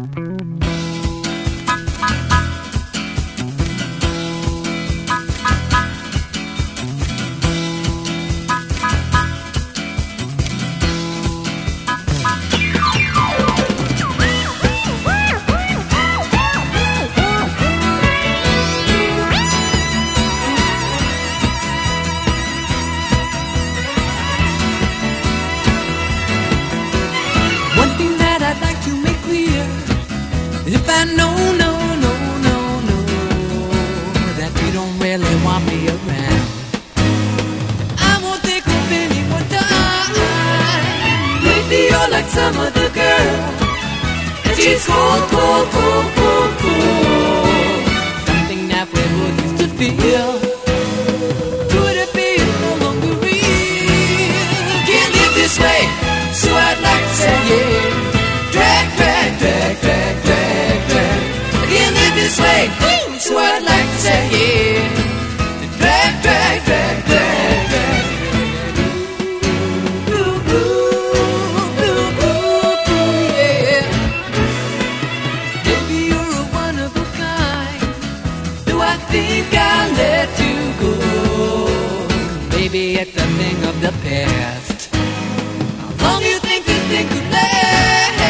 If I know, that you don't really want me around, I won't think of any more time. Maybe you're like some other girl, and she's cold, cold, cold, cold, cold. Something that we both used to feel. Could it be it's no longer real? Can't live this way, so I'd like to say yeah. Drag, drag, drag, drag, drag, drag. I can't live this way, so I'd like to say yeah. Drag, drag, drag, drag, drag. Ooh, ooh, ooh, ooh, ooh, yeah. Maybe you're a one of a kind, though I think I'll let you go. Maybe it's a thing of the past. How long you think this thing could last?